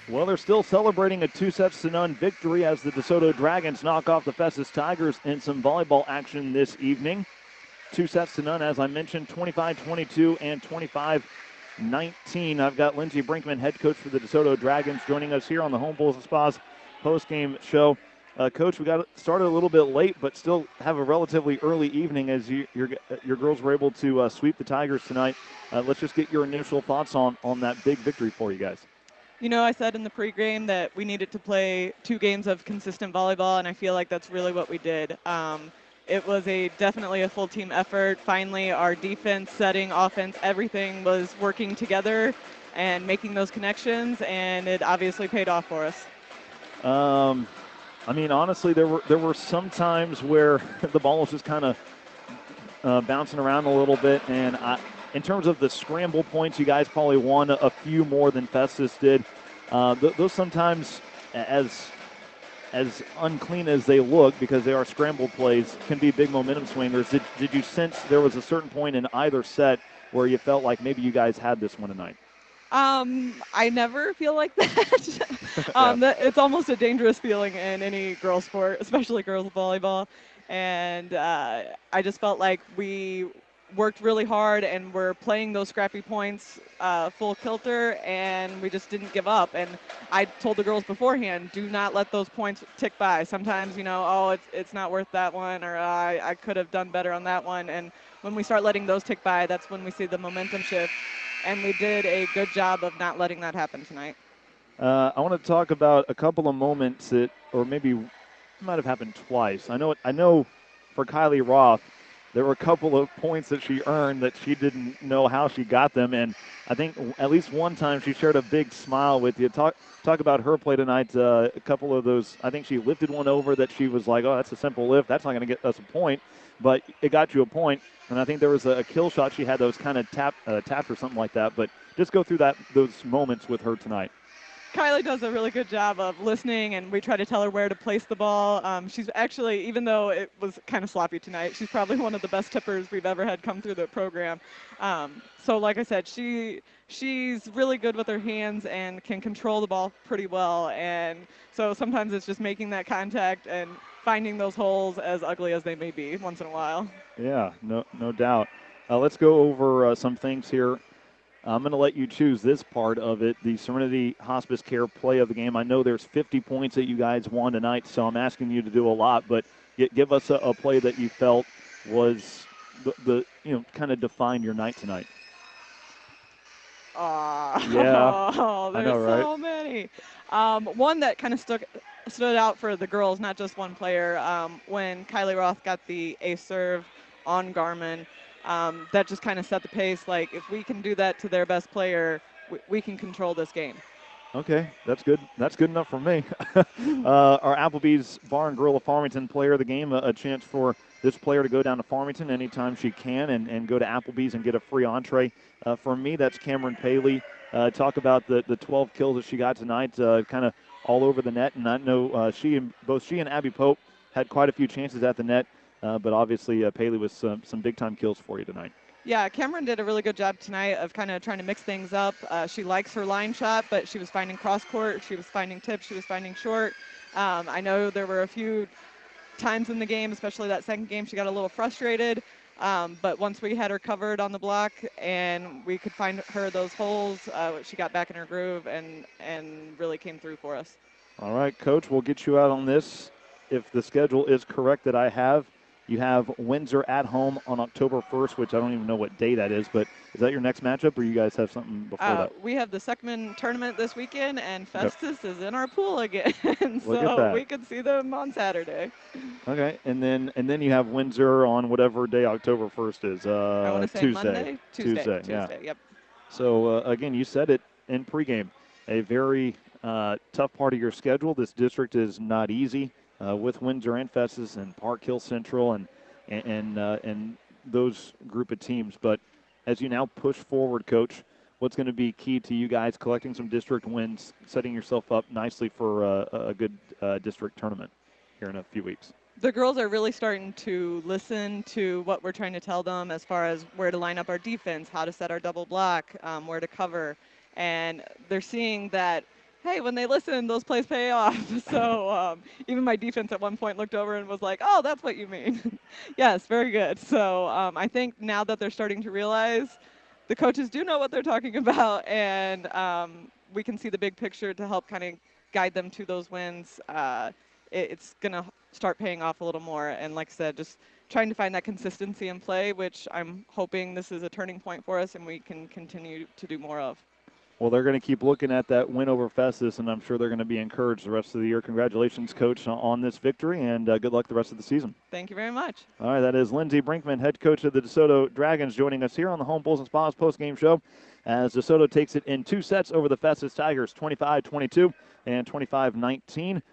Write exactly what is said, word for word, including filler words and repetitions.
Well, they're still celebrating a two sets to none victory as the DeSoto Dragons knock off the Festus Tigers in some volleyball action this evening. Two sets to none, as I mentioned, twenty-five twenty-two and twenty-five nineteen. I've got Lindsey Brinkman, head coach for the DeSoto Dragons, joining us here on the Home Bulls and Spas post-game show. Uh, coach, we got started a little bit late, but still have a relatively early evening as you, your your girls were able to uh, sweep the Tigers tonight. Uh, let's just get your initial thoughts on on that big victory for you guys. You know, I said in the pregame that we needed to play two games of consistent volleyball, and I feel like that's really what we did. Um, it was a definitely a full team effort. Finally, our defense, setting, offense, everything was working together and making those connections, and it obviously paid off for us. Um, I mean, honestly, there were there were some times where the ball was just kind of uh, bouncing around a little bit, and I, in terms of the scramble points, you guys probably won a, a few more than Festus did. Uh, th- those sometimes, as as unclean as they look, because they are scramble plays, can be big momentum swingers. Did, did you sense there was a certain point in either set where you felt like maybe you guys had this one tonight? Um, I never feel like that. Yeah. um, that. It's almost a dangerous feeling in any girls sport, especially girls volleyball. And uh, I just felt like we worked really hard and we're playing those scrappy points uh, full kilter, and we just didn't give up. And I told the girls beforehand, do not let those points tick by. Sometimes, you know, oh, it's it's not worth that one, or uh, I, I could have done better on that one. And when we start letting those tick by, that's when we see the momentum shift. And we did a good job of not letting that happen tonight. Uh, I want to talk about a couple of moments that, or maybe might have happened twice. I know. I know, for Kylie Roth, there were a couple of points that she earned that she didn't know how she got them, and I think at least one time she shared a big smile with you. Talk talk about her play tonight. Uh, a couple of those. I think she lifted one over that she was like, "Oh, that's a simple lift. That's not going to get us a point," but it got you a point. And I think there was a, a kill shot she had that was kind of tap uh, tapped or something like that. But just go through that those moments with her tonight. Kylie does a really good job of listening, and we try to tell her where to place the ball. Um, she's actually, even though it was kind of sloppy tonight, she's probably one of the best tippers we've ever had come through the program. Um, so, like I said, she she's really good with her hands and can control the ball pretty well. And so sometimes it's just making that contact and finding those holes, as ugly as they may be, once in a while. Yeah, no no doubt. Uh, let's go over uh, some things here. I'm going to let you choose this part of it, the Serenity Hospice Care play of the game. I know there's fifty points that you guys won tonight, so I'm asking you to do a lot, but get, give us a, a play that you felt was the, the you know, kind of defined your night tonight. Yeah, Oh, I there's know, right? so many. Um, one that kind of stuck stood out for the girls, not just one player. Um, when Kylie Roth got the ace serve on Garmin, um, that just kind of set the pace. Like, if we can do that to their best player, we, we can control this game. Okay, that's good. That's good enough for me. uh, our Applebee's Bar and Grill of Farmington player of the game, a, a chance for this player to go down to Farmington anytime she can and, and go to Applebee's and get a free entree. Uh, for me, that's Cameron Paley. Uh, talk about the, the twelve kills that she got tonight, uh, kind of all over the net. And I know uh, she and both she and Abby Pope had quite a few chances at the net, uh, but obviously uh, Paley was some, some big time kills for you tonight. Yeah, Cameron did a really good job tonight of kind of trying to mix things up. Uh, she likes her line shot, but she was finding cross court, she was finding tips, she was finding short. Um, I know there were a few times in the game, especially that second game, she got a little frustrated. Um, but once we had her covered on the block and we could find her those holes, uh, she got back in her groove and, and really came through for us. All right, Coach, we'll get you out on this. If the schedule is correct that I have, you have Windsor at home on October first, which I don't even know what day that is, but is that your next matchup, or you guys have something before Uh, that? we have the Seckman tournament this weekend, and Yep. Festus is in our pool again, Look at so that. we could see them on Saturday. Okay, and then and then you have Windsor on whatever day October first is. I want Uh, to say Tuesday. Monday, Tuesday, Tuesday, yeah. Tuesday. Yep. So uh, again, you said it in pregame. A very uh, tough part of your schedule. This district is not easy uh, with Windsor and Festus and Park Hill Central and and and, uh, and those group of teams. But as you now push forward, Coach, what's going to be key to you guys collecting some district wins, setting yourself up nicely for uh, a good uh, district tournament here in a few weeks? The girls are really starting to listen to what we're trying to tell them as far as where to line up our defense, how to set our double block, um, where to cover, and they're seeing that, hey, when they listen, those plays pay off. So um, even my defense at one point looked over and was like, oh, that's what you mean. Yes, very good. So um, I think now that they're starting to realize the coaches do know what they're talking about, and um, we can see the big picture to help kind of guide them to those wins, uh, it, it's going to start paying off a little more. And like I said, just trying to find that consistency in play, which I'm hoping this is a turning point for us and we can continue to do more of. Well, they're going to keep looking at that win over Festus, and I'm sure they're going to be encouraged the rest of the year. Congratulations, Coach, on this victory, and uh, good luck the rest of the season. Thank you very much. All right, that is Lindsey Brinkman, head coach of the DeSoto Dragons, joining us here on the Home Bulls and Spas postgame show as DeSoto takes it in two sets over the Festus Tigers, twenty-five twenty-two and twenty-five nineteen.